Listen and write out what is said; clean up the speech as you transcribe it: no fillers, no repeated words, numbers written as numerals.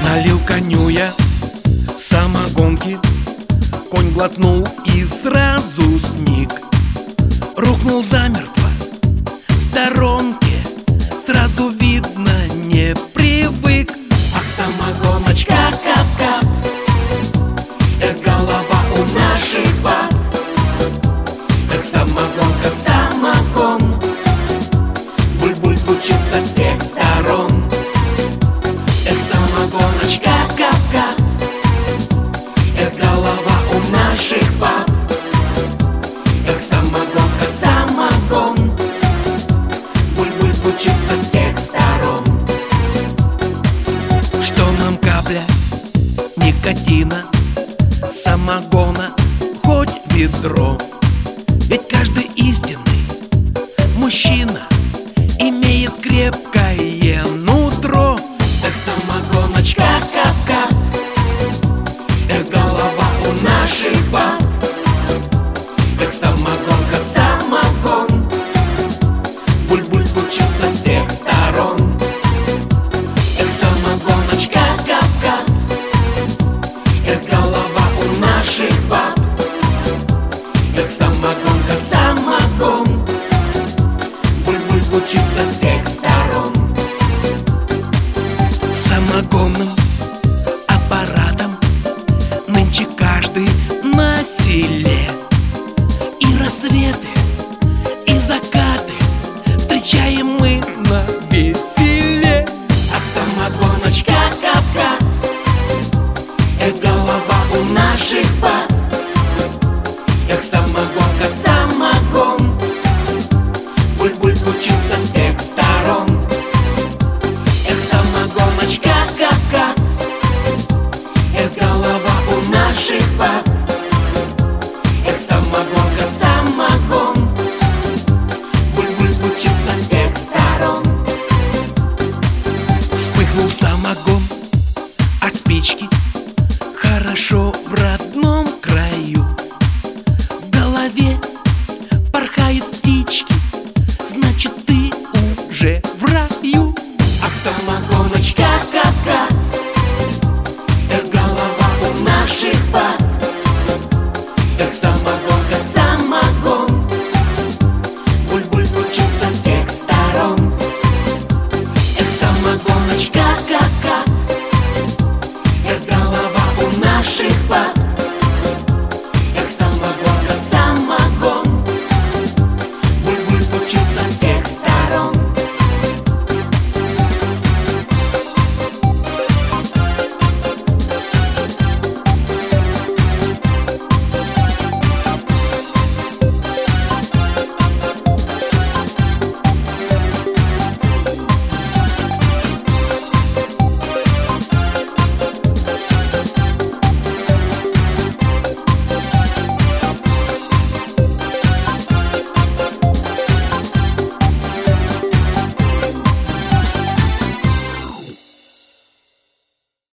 Налил коню я самогонки, конь глотнул и сразу сник. Рухнул замертво в сторонке, сразу видно не привык. Ах, самогоночка, кап-кап, эх, голова у наших баб. Эх, самогонка, самогон, буль-буль звучит со всех сторон. Эх, самогоночка, кап-кап, эх, голова у наших баб. Эх, самогонка, самогон, буль-буль звучит со всех сторон. Что нам капля никотина, самогона хоть ведро? Ведь каждый истинный мужчина имеет крепкое нутро. Эх, самогоночка, кап-кап, эх, голова у наших баб. Эх, самогонка, самогон, буль-буль звучит со всех сторон. Эх, самогоночка, кап-кап, эх, голова у наших баб. Эх, самогонка, самогон, буль-буль звучит со всех сторон. Самогонным аппаратом нынче каждый на селе. И рассветы, и закаты встречаем мы на веселе. Ах, самогоночка, кап-кап, эх, голова у наших баб. Эх, самогонка, самогон, буль-буль звучит со всех сторон. Эх, самогоночка, кап-кап, эх, голова у наших баб. Эх, самогонка, самогон, буль-буль звучит со всех сторон. Вспыхнул самогон, а спички